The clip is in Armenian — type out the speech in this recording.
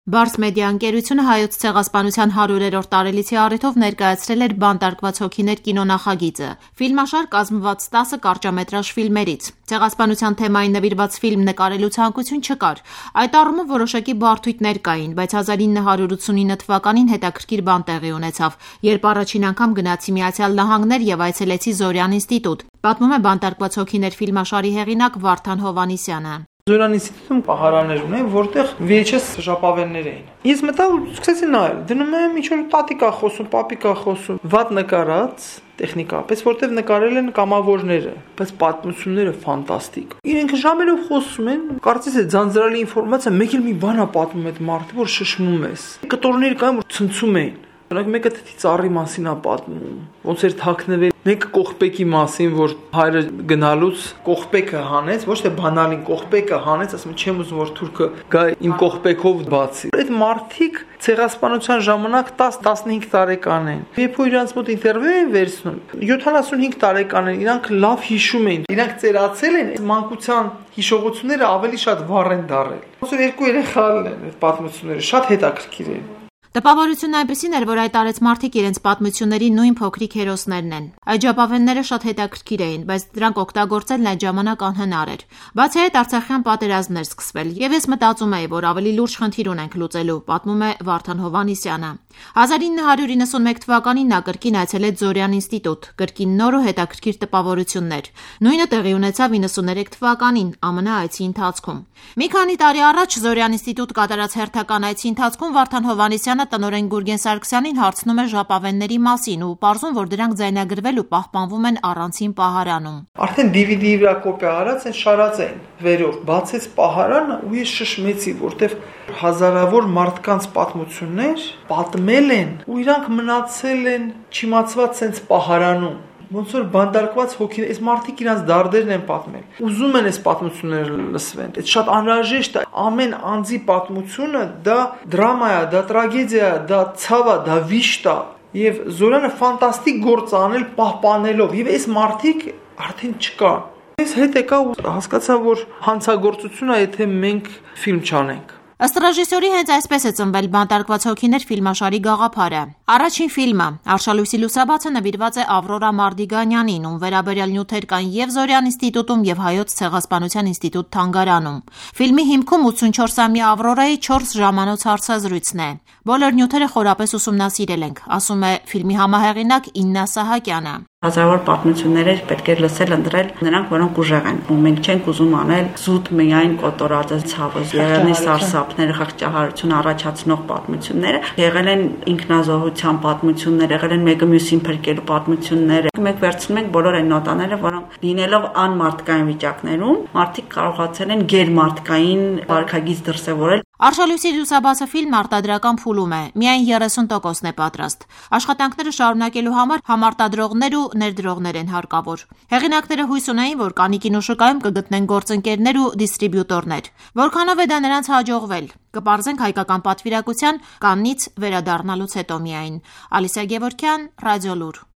Բարս մեդիա ընկերությունը հայոց ցեղասպանության 100-րդ տարելիցի առիթով ներկայացրել էր «Բանտարկված հոգիներ» կինոնախագիծը։ Ֆիլմաշար կազմված 10 կարճամետրաժ ֆիլմերից։ Ցեղասպանության թեմային նվիրված ֆիլմ նկարելու ցանկություն չկար։ Այդ առումով որոշակի բարդույթներ կային, բայց 1989 թվականին հետաքրքիր բան տեղի ունեցավ, երբ առաջին անգամ գնացի Միացյալ Նահանգներ եւ այցելեցի Զորյան ինստիտուտ։ Պատմում է «Բանտարկված հոգիներ» ֆիլմաշարի հեղինակ Վարդան Հովհաննիսյանը։ Զորյան ինստիտուտում պահարաններ ունեն, որտեղ VHS ժապավեններ էին։ Ես մտա ու սկսեցի նայել։ Դնում եմ ինչ որ տատիկա խոսում, պապիկա խոսում, վատ նկարած տեխնիկապես, որտեղ նկարել են կամավորները, բայց պատմությունները ֆանտաստիկ։ Իրենք ժամերով խոսում են, կարծես է ձանձրալի ինֆորմացիա, մեկ էլ մի բան է պատմում այդ մարդը, որ շշմում ես։ Կտորներ կային, որ ցնցում էին։ Օրինակ մեկը թթի ծառի մասին է պատմում, ոնց էր թաքնվել, մեկը կողպեկի մասին, որ հայրը գնալուց կողպեկը հանեց, ոչ թե բանալին կողպեկը հանեց, ասում չեմ ուզում որ թուրքը գա իմ կողպեկով բացի։ Այդ մարդիկ ցեղասպանության ժամանակ 10-15 տարեկան են։ Երբ որ իրանց մոտ ինտերվյու են վերցնում, 75 տարեկան են, իրանք լավ հիշում են, իրանք ծերացել են, մանկության հիշողությունները ավելի շատ վառ են դարել։ Ոնց որ երկու երեխաներն են այդ պատմությունները, շատ հետաքրքիր են։ Տպավորությունն այնպեսին էր, որ այդ արեց մարդիկ իրենց պատմությունների նույն փոքրիկ հերոսներն են։ Այդ ժապավենները շատ հետաքրքիր էին, բայց դրանք օգտագործելն այդ ժամանակ անհնար էր։ Բացի այդ, արցախյան պատերազմներ սկսվել, եւ ես մտածում էի, որ ավելի լուրջ խնդիր ունենք լուծելու, պատմում է Վարդան Հովհաննիսյանը։ 1991 թվականին նա կրկին այցելեց Զորյան ինստիտուտ, կրկին նոր ու հետաքրքիր տպավորություններ։ Նույնը տեղի ունեցավ 93 թվականին ԱՄՆ այցի ընթացքում։ Մի քանի տարի առաջ Զորյան ինստիտուտ կատարած հերթական այցի ընթացքում Վարդան Հովհաննիսյանը տնօրեն Գուրգեն Սարգսյանին հարցնում է ժապավենների մասին ու պարզում, որ դրանք ձայնագրվել ու պահպանվում են առանցին պահարանում։ Արդեն DVD վրա կոպիա արած են, շարած էին վերով, բացեց պահարանը ու ես շշմեցի, որտեվ հազարավոր մարդկանց պատմություններ պատմել են ու իրանք մնացել են չիմացված sense պահարանում։ Ոնց որ բանտարկված հոգին, այս մարդիկ իրանց դարդերն են պատմել։ Ուզում են այս պատմությունները լսվեն։ Այդ շատ անհրաժեշտ է։ Ամեն անձի պատմությունը դա դրամա է, դա տրագեդիա է, դա ցավ է, դա վիշտ է։ Եվ Զորյանը ֆանտաստիկ գործ անել պահպանելով, եւ այս մարդիկ արդեն չկան։ Ես հետ եկա ու հասկացա, որ հանցագործություն է, եթե մենք ֆիլմ չանենք։ Ըստ ռեժիսորի հենց այսպես է ծնվել «Բանտարկված հոգիներ» ֆիլմաշարի գաղափարը։ Առաջին ֆիլմը «Արշալույսի լուսաբացը» նվիրված է Ավրորա Մարդիգանյանին, ում վերաբերյալ նյութեր կան եւ Զորյան ինստիտուտում եւ Հայոց ցեղասպանության ինստիտուտ Թանգարանում։ Ֆիլմի հիմքում 84-ամյա Ավրորայի 4 ժամանոց հարցազրույցն է։ Բոլոր նյութերը խորապես ուսումնասիրել ենք, ասում է ֆիլմի համահեղինակ Իննա Սահակյանը։ Հազարավոր պատմություններ պետք է լսել, ընտրել նրանք, որոնք ուժեղ են։ Մենք չենք ուզում անել զուտ միայն կոտորածը ցավը, եղել սարսափներ, խղճահարություն առաջացնող պատմությունները, եղել են ինքնազոհության պատմություններ, եղել են մեկը մյուսին փրկելու պատմություններ։ Մենք վերցնում ենք բոլոր այն նոտաները, որոնք լինելով անմարդկային վիճակներում, մարդիկ կարողացել են գերմարդկային վարքագիծ դրսևորել։ Արշալույսի լուսաբացը ֆիլմ արտադրական փուլում է, միայն 30%-ն է պատրաստ։ Աշխատանքները շարունակելու համար համարտադրողներ ու ներդրողներ են հարկավոր։ Հեղինակները հույս ունեին, որ կանի կինոշուկայում կգտնեն գործընկերներ ու դիստրիբյուտորներ։ Որքանով է դա նրանց հաջողվել։ Կպարզենք հայկական պատվիրակության Կաննից վերադառնալուց հետո միայն։ Ալիսա Գևորգյան, Ռադիոլուր։